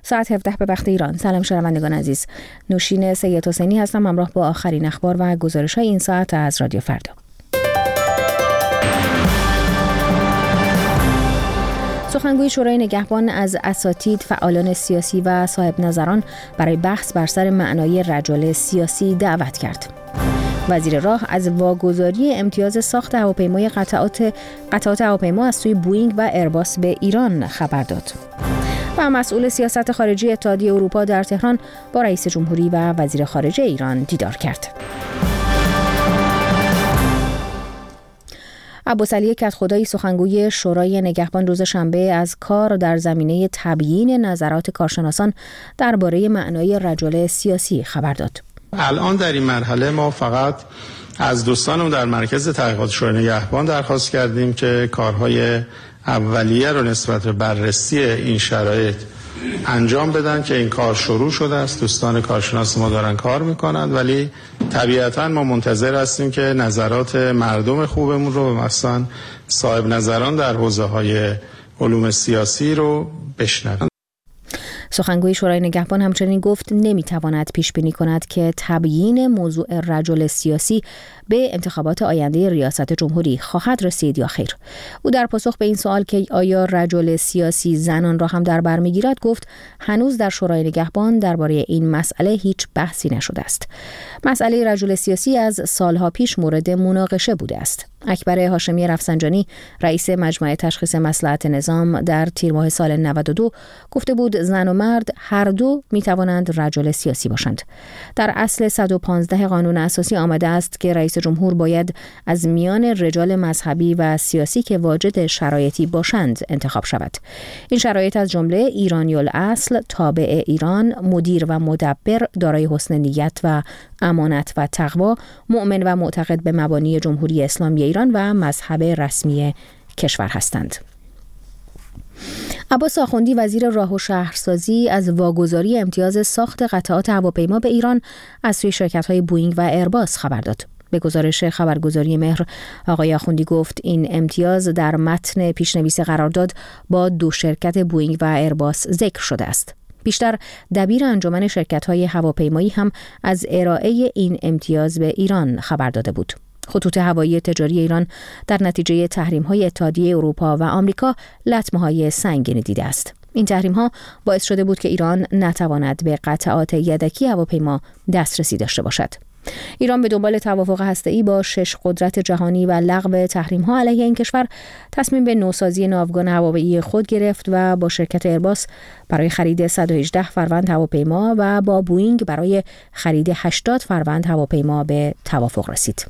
ساعت 17 به وقت ایران. سلام شنوندگان عزیز. نوشین سید حسینی هستم همراه با آخرین اخبار و گزارش‌های این ساعت از رادیو فردا. سخنگوی شورای نگهبان از اساتید، فعالان سیاسی و صاحب نظران برای بحث بر سر معنای رجل سیاسی دعوت کرد. وزیر راه از واگذاری امتیاز ساخت هواپیمای قطعات هواپیما از سوی بوئینگ و ایرباس به ایران خبر داد. و مسئول سیاست خارجی اتحادیه اروپا در تهران با رئیس جمهوری و وزیر خارجه ایران دیدار کرد. عباسعلی کدخدایی سخنگوی شورای نگهبان روز شنبه از کار در زمینه تبیین نظرات کارشناسان درباره معنای رجل سیاسی خبر داد. الان در این مرحله ما فقط از دوستانم در مرکز تحقیقات شورای نگهبان درخواست کردیم که کارهای اولیه رو نسبت به بررسی این شرایط انجام بدن که این کار شروع شده است. دوستان کارشناس ما دارن کار میکنن، ولی طبیعتاً ما منتظر هستیم که نظرات مردم خوبمون رو، مثلا صاحب نظران در حوزه‌های علوم سیاسی رو بشنویم. سخنگوی شورای نگهبان همچنین گفت نمیتواند پیش بینی کند که تبیین موضوع رجل سیاسی به انتخابات آینده ریاست جمهوری خواهد رسید یا خیر. او در پاسخ به این سوال که آیا رجل سیاسی زنان را هم در بر میگیرد گفت هنوز در شورای نگهبان درباره این مسئله هیچ بحثی نشده است. مسئله رجل سیاسی از سالها پیش مورد مناقشه بوده است. اکبر هاشمی رفسنجانی رئیس مجمع تشخیص مصلحت نظام در تیر ماه سال 92 گفته بود زن و مرد هر دو می توانند رجل سیاسی باشند. در اصل 115 قانون اساسی آمده است که رئیس جمهور باید از میان رجال مذهبی و سیاسی که واجد شرایطی باشند انتخاب شود. این شرایط از جمله ایرانی الاصل، تابع ایران، مدیر و مدبر، دارای حسن نیت و امانت و تقوا، مؤمن و معتقد به مبانی جمهوری اسلامی ایران و مذهب رسمی کشور هستند. عباس آخوندی وزیر راه و شهرسازی از واگذاری امتیاز ساخت قطعات هواپیما به ایران از سوی شرکت‌های بوئینگ و ایرباس خبر داد. به گزارش خبرگزاری مهر، آقای آخوندی گفت این امتیاز در متن پیشنویس قرارداد با دو شرکت بوئینگ و ایرباس ذکر شده است. بیشتر دبیر انجمن شرکت‌های هواپیمایی هم از ارائه این امتیاز به ایران خبر داده بود. خطوط هوایی تجاری ایران در نتیجه تحریم‌های اتحادیه اروپا و آمریکا لطمه‌های سنگینی دیده است. این تحریم‌ها باعث شده بود که ایران نتواند به قطعات یدکی هواپیما دسترسی داشته باشد. ایران به دنبال توافق هسته‌ای با 6 قدرت جهانی و لغو تحریم‌ها علیه این کشور تصمیم به نوسازی ناوگان هوایی خود گرفت و با شرکت ایرباس برای خرید 118 فروند هواپیما و با بوئینگ برای خرید 80 فروند هواپیما به توافق رسید.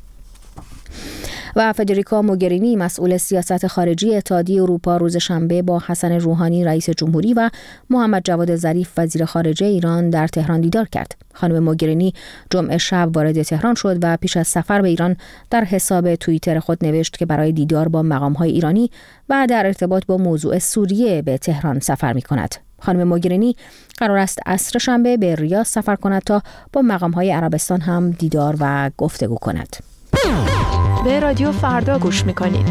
و فدریکا موگرینی مسئول سیاست خارجی اتحادیه اروپا روز شنبه با حسن روحانی رئیس جمهوری و محمد جواد ظریف وزیر خارجه ایران در تهران دیدار کرد. خانم موگرینی جمعه شب وارد تهران شد و پیش از سفر به ایران در حساب توییتر خود نوشت که برای دیدار با مقام‌های ایرانی و در ارتباط با موضوع سوریه به تهران سفر می‌کند. خانم موگرینی قرار است عصر شنبه به ریاض سفر کند تا با مقام‌های عربستان هم دیدار و گفتگو کند. به رادیو فردا گوش میکنید.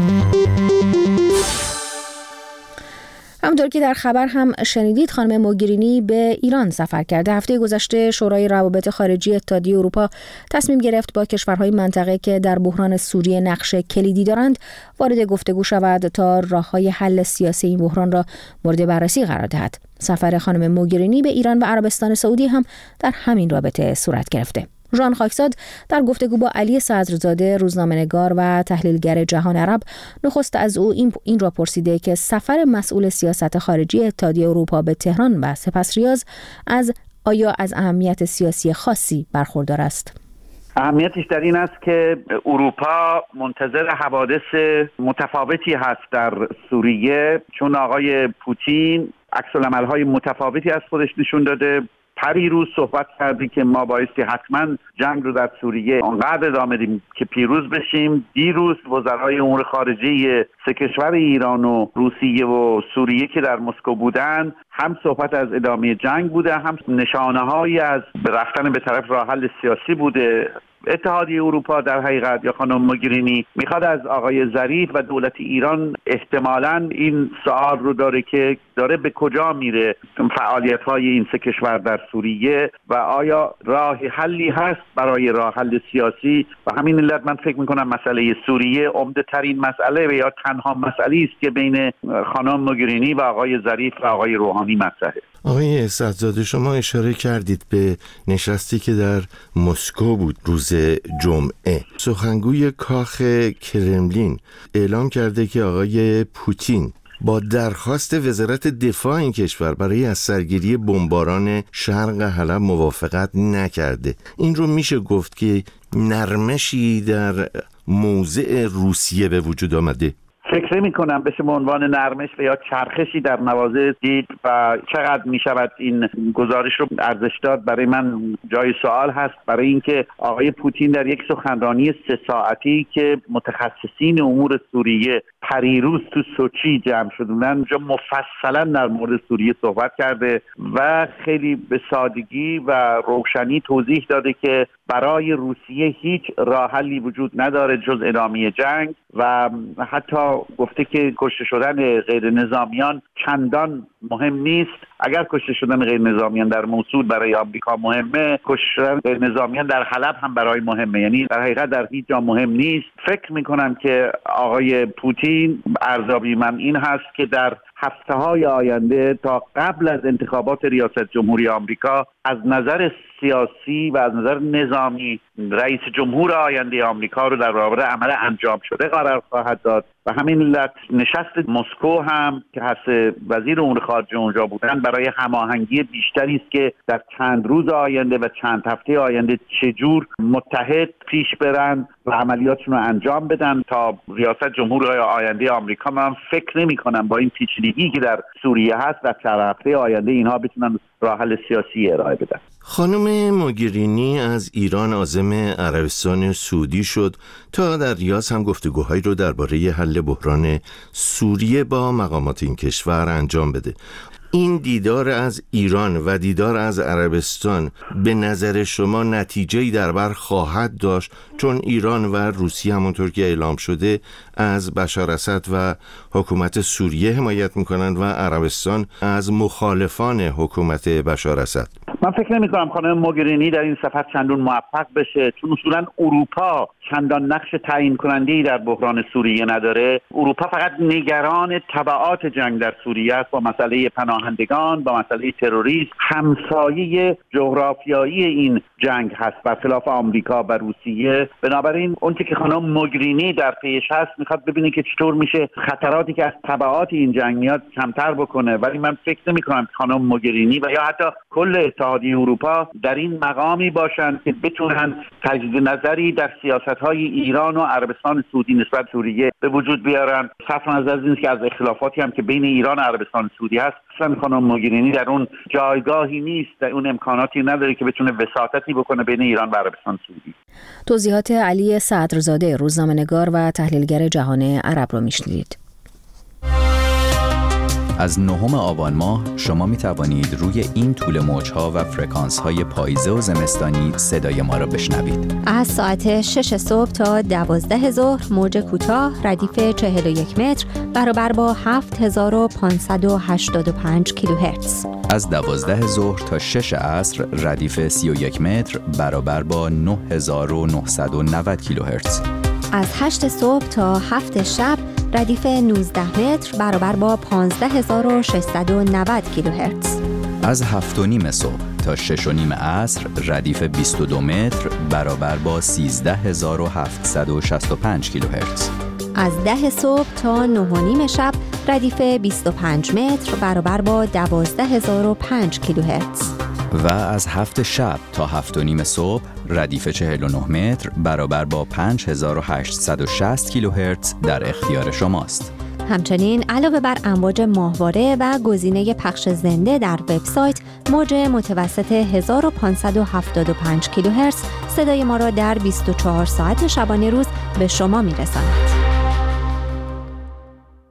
همونطور که در خبر هم شنیدید خانم موگرینی به ایران سفر کرده. هفته گذشته شورای روابط خارجی اتحادیه اروپا تصمیم گرفت با کشورهای منطقه که در بحران سوریه نقش کلیدی دارند وارد گفتگو شود تا راه‌های حل سیاسی این بحران را مورد بررسی قرار دهد. سفر خانم موگرینی به ایران و عربستان سعودی هم در همین رابطه صورت گرفته. ژان خاکزاد در گفتگو با علی صدرزاده روزنامه‌نگار و تحلیلگر جهان عرب نخست از او این را پرسیده که سفر مسئول سیاست خارجی اتحادیه اروپا به تهران و سپس ریاض آیا از اهمیت سیاسی خاصی برخوردار است؟ اهمیتش در این است که اروپا منتظر حوادث متفاوتی هست در سوریه، چون آقای پوتین عکس‌العمل‌های متفاوتی از خودش نشون داده. پریروز صحبت کردی که ما بایستی حتما جنگ رو در سوریه انقدر ادامه بدیم که پیروز بشیم. دیروز وزرای امور خارجه سه کشور ایران و روسیه و سوریه که در مسکو بودن هم صحبت از ادامه جنگ بوده، هم نشانه‌هایی از رفتن به طرف راه حل سیاسی بوده. اتحادیه اروپا در حقیقت یا خانم موگرینی میخواد از آقای ظریف و دولت ایران احتمالاً این سوال رو داره که داره به کجا میره فعالیت‌های این سه کشور در سوریه و آیا راه حلی هست برای راه حل سیاسی. و همین علت من فکر میکنم مسئله سوریه عمده ترین مسئله و یا تنها مسئله است که بین خانم موگرینی و آقای ظریف و آقای روحانی مطرحه. آقای اسعدزاده، شما اشاره کردید به نشستی که در مسکو بود روز جمعه. سخنگوی کاخ کرملین اعلام کرده که آقای پوتین با درخواست وزارت دفاع این کشور برای از سرگیری بمباران شرق حلب موافقت نکرده. این رو میشه گفت که نرمشی در موضع روسیه به وجود آمده؟ فکر می کنم بشه به عنوان نرمش و یا چرخشی در مواضع دید و چقدر می شود این گزارش رو ارزش داد برای من جای سوال هست، برای اینکه آقای پوتین در یک سخنرانی 3 ساعتی که متخصصین امور سوریه پریروز تو سوچی جمع شدن اونجا مفصلا در مورد سوریه صحبت کرده و خیلی به سادگی و روشنی توضیح داده که برای روسیه هیچ راه حلی وجود نداره جز ادامه جنگ و حتی گفته که کشته شدن غیر نظامیان چندان مهم نیست. اگر کشته شدن غیر نظامیان در موصول برای آمریکا مهمه، کشته شدن غیر نظامیان در حلب هم برای مهمه، یعنی در حقیقت در هیچ جا مهم نیست. فکر میکنم که آقای پوتین ارزیابی من این هست که در هفته‌های آینده تا قبل از انتخابات ریاست جمهوری آمریکا از نظر سیاسی و از نظر نظامی رئیس جمهور آینده آمریکا رو در برابر عمل انجام شده قرار خواهد داد و همین علت نشست مسکو هم که هست وزیر امور خارجه اونجا بودن برای هماهنگی بیشتری است که در چند روز آینده و چند هفته آینده چجور متحد پیش برن و عملیاتشون رو انجام بدن تا ریاست جمهور آینده آمریکا. من فکر نمی‌کنم با این پیچیدگی که در سوریه هست در چند هفته آینده اینها بتونن راه حل سیاسی ارائه بدن. خانم موگرینی از ایران عازم عربستان سعودی شد تا در ریاض هم گفتگوهایی رو درباره حل بحران سوریه با مقامات این کشور انجام بده. این دیدار از ایران و دیدار از عربستان به نظر شما نتیجه‌ای در بر خواهد داشت؟ چون ایران و روسیه همونطور که اعلام شده از بشار اسد و حکومت سوریه حمایت میکنند و عربستان از مخالفان حکومت بشار اسد. من فکر نمی کنم خانم موگرینی در این سفر چندان موفق بشه، چون اصولا اروپا چندان نقش تعیین کننده‌ای در بحران سوریه نداره. اروپا فقط نگران تبعات جنگ در سوریه است، با مسئله پناهندگان، با مسئله تروریسم، همسایه جغرافیایی این جنگ هست برخلاف آمریکا و روسیه. بنابراین اونچه که خانم موگرینی در پیش هست میخواد ببینه که چطور میشه خطراتی که از تبعات این جنگ میاد کمتر بکنه. ولی من فکر نمی کنم خانم موگرینی و یا حتی کل اتحادیه اروپا در این مقامی باشند که بتونن تجدید نظری در سیاست‌های ایران و عربستان سعودی نسبت سوریه به وجود بیارن. صرف نظر از این که از اختلافاتی هم که بین ایران و عربستان سعودی هست، اصلا خانم موگرینی در اون جایگاهی نیست، در اون امکاناتی نداره که بتونه وساطتی بکنه بین ایران و عربستان سعودی. توضیحات علی صدرزاده، روزنامه‌نگار و تحلیلگر جهان عرب رو میشنیدید. از 9 آبان ماه شما می توانید روی این طول موج‌ها و فرکانس‌های پاییزه و زمستانی صدای ما را بشنوید. از ساعت 6 صبح تا 12 ظهر موج کوتاه ردیف 41 متر برابر با 7585 کیلوهرتز. از 12 ظهر تا 6 عصر ردیف 31 متر برابر با 9990 کیلوهرتز. از 8 صبح تا 7 شب ردیف 19 متر برابر با 15690 کیلوهرتز. از 7:30 صبح تا 6:30 عصر ردیف 22 متر برابر با 13765 کیلوهرتز. از 10 صبح تا 9:30 شب ردیف 25 متر برابر با 12005 کیلوهرتز. و از 7 شب تا 7:30 صبح ردیف 49 متر برابر با 5860 کیلوهرتز در اختیار شماست. همچنین علاوه بر امواج ماهواره و گزینه پخش زنده در وبسایت، موج متوسط 1575 کیلوهرتز صدای ما را در 24 ساعت شبانه روز به شما میرساند.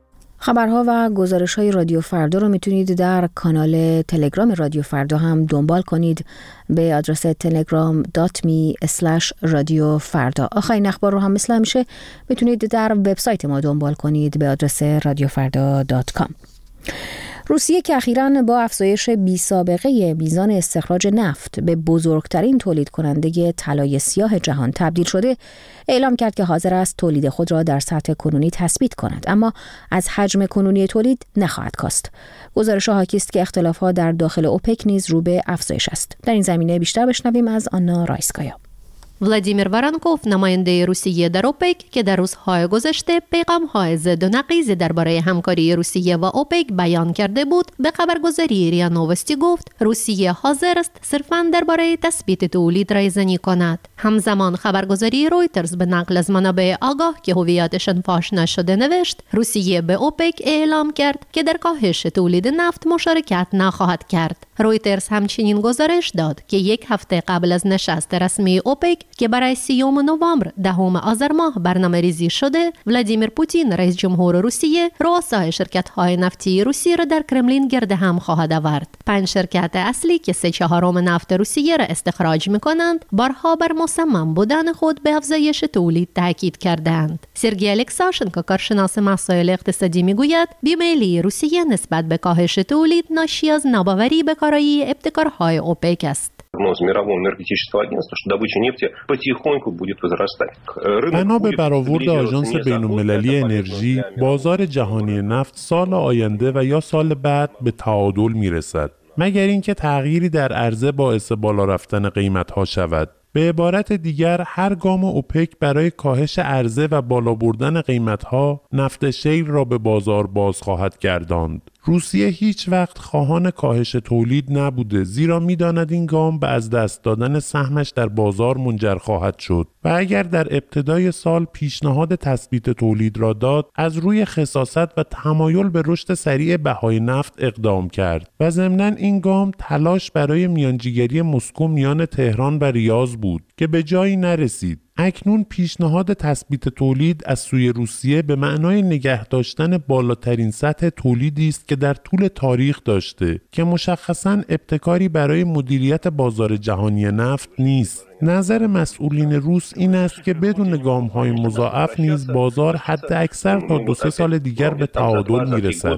خبرها و گزارش‌های رادیو فردا رو میتونید در کانال تلگرام رادیو فردا هم دنبال کنید به آدرس telegram.me/رادیو فردا. آخرین اخبار رو هم مثل همیشه میتونید در وبسایت ما دنبال کنید به آدرس radiofarda.com. روسیه که اخیراً با افزایش بی‌سابقه میزان استخراج نفت به بزرگترین تولید کننده طلای سیاه جهان تبدیل شده، اعلام کرد که حاضر است تولید خود را در سطح کنونی تثبیت کند، اما از حجم کنونی تولید نخواهد کاست. گزارش‌ها حاکی است که اختلاف‌ها در داخل اوپک نیز رو به افزایش است. در این زمینه بیشتر بشنویم از آنا رایسکایا. ولادیمیر وارانکوف، نماینده روسیه در اوپک که در روزهای گذشته پیغام‌های ضد و نقیض درباره همکاری روسیه و اوپک بیان کرده بود، به خبرگزاری ریا نووستی گفت روسیه حاضر است صرفاً درباره تثبیت تولید رایزنی کند. همزمان خبرگزاری رویترز به نقل از منابع آگاه که هویتشان فاش نشده نوشت روسیه به اوپک اعلام کرد که در کاهش تولید نفت مشارکت نخواهد کرد. رویترز همچنین گزارش داد که یک هفته قبل از نشست رسمی اوپک که برای 30 نوامبر 10 آذر ماه برنامه ریزی شده، ولادیمیر پوتین رئیس جمهور روسیه رؤسای شرکت‌های نفتی روسیه را در کرملین گرد هم خواهد آورد. 5 شرکت اصلی که 3/4 نفت روسیه را استخراج می‌کنند، بارها بر مصمم بودن خود به افزایش تولید تاکید کردند. سرگئی الکساشنکو، کارشناس مسائل اقتصادی، میگوید بیمیلی روسیه نسبت به کاهش تولید ناشی از ناباوری به کارایی ابتکارهای اوپک است. بنا به برآورد آژانس بین‌المللی انرژی، بازار جهانی نفت سال آینده و یا سال بعد به تعادل میرسد، مگر اینکه تغییری در عرضه باعث بالا رفتن قیمت‌ها شود. به عبارت دیگر، هر گام اوپک برای کاهش عرضه و بالا بردن قیمت‌ها نفت شیل را به بازار باز خواهد گرداند. روسیه هیچ وقت خواهان کاهش تولید نبوده، زیرا می‌داند این گام به از دست دادن سهمش در بازار منجر خواهد شد و اگر در ابتدای سال پیشنهاد تثبیت تولید را داد، از روی خساست و تمایل به رشد سریع بهای نفت اقدام کرد و ضمناً این گام تلاش برای میانجیگری مسکو میان تهران و ریاض بود که به جایی نرسید. اکنون پیشنهاد تثبیت تولید از سوی روسیه به معنای نگه داشتن بالاترین سطح تولیدی است که در طول تاریخ داشته که مشخصاً ابتکاری برای مدیریت بازار جهانی نفت نیست. نظر مسئولین روس این است که بدون گام‌های مضاعف نیز بازار حد اکثر تا 2-3 سال دیگر به تعادل میرسد.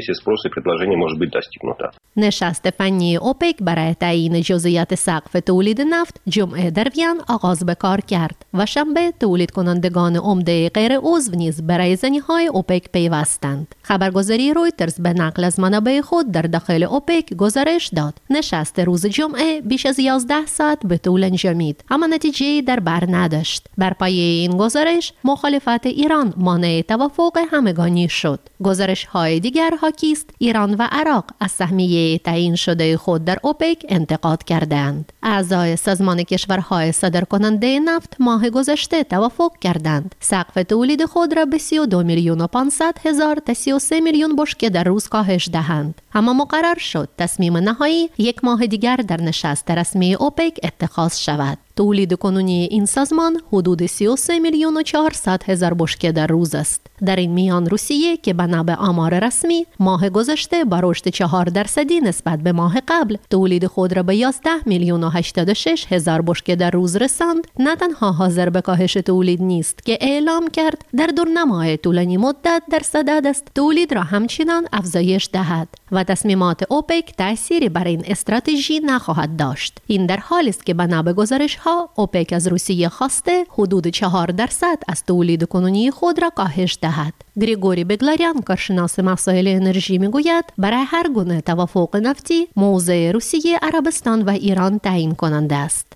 نشست فنی اوپک برای تعیین جزئیات سقف تولید نفت جمعه در وین آغاز به کار کرد و شنبه تولید کنندگان عمده غیر عضو نیز به رایزنی‌های اوپک پیوستند. خبرگزاری رویترز به نقل از منابع خود در داخل اوپک گزارش داد نشست روز جمعه بیش از 11 ساعت به طول انجامید، اما نتیجه‌ای در بر نداشت. بر پایه این گزارش مخالفت ایران مانع توافق همگانی شد. گزارش‌های دیگر حاکی است ایران و عراق از سهمیه تعیین شده خود در اوپک انتقاد کردند. اعضای سازمان کشورهای صادرکننده نفت ماه گذشته توافق کردند سقف تولید خود را به 32,500,000 تا 33 میلیون بشکه در روز کاهش دهند، اما مقرر شد تصمیم نهایی 1 ماه دیگر در نشست رسمی اوپک اتخاذ شود. تولید کنونی این سازمان حدود 33,400,000 بشکه در روز است. در این میان روسیه که بنا به آمار رسمی ماه گذشته با رشد 4% نسبت به ماه قبل تولید خود را به 11,086,000 بشکه در روز رساند، نه تنها حاضر به کاهش تولید نیست که اعلام کرد در دورنمای طولانی مدت در صدد است تولید را همچنان افزایش دهد و تصمیمات اوپک تأثیری بر این استراتژی نخواهد داشت. این در حالی است که بنا به گزارش‌ها اوپک از روسیه خواسته حدود 4% از تولید کنونی خود را کاهش دهد. گریگوری بگلاریان، کارشناس مسائل انرژی، میگوید برای هر گونه توافق نفتی موضع روسیه، عربستان و ایران تعیین کننده است.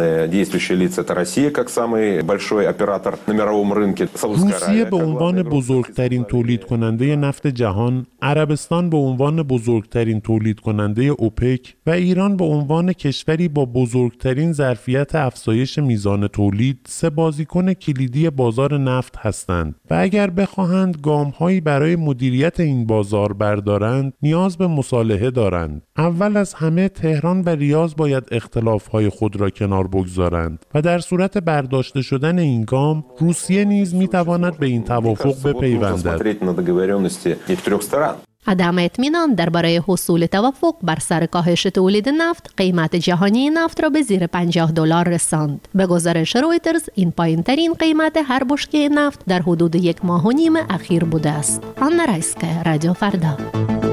روسیه به عنوان بزرگترین تولید کننده نفت جهان، عربستان به عنوان بزرگترین تولید کننده اوپک و ایران به عنوان کشوری با بزرگترین ظرفیت افزایش میزان تولید 3 بازیکن کلیدی بازار نفت هستند و اگر بخواهند گام‌هایی برای مدیریت این بازار بردارند نیاز به مصالحه دارند. اول از همه تهران و ریاض باید اختلاف‌های خود را کنار بگذارند و در صورت برداشته شدن این گام روسیه نیز می‌تواند به این توافق بپیوندد. عدم اطمینان درباره حصول توافق بر سر کاهش تولید نفت قیمت جهانی نفت را به زیر $50 رساند. به گزارش رویترز این پایین‌ترین قیمت هر بشکه نفت در حدود 1.5 ماه اخیر بوده است. آن رایسکه، رادیو فردا.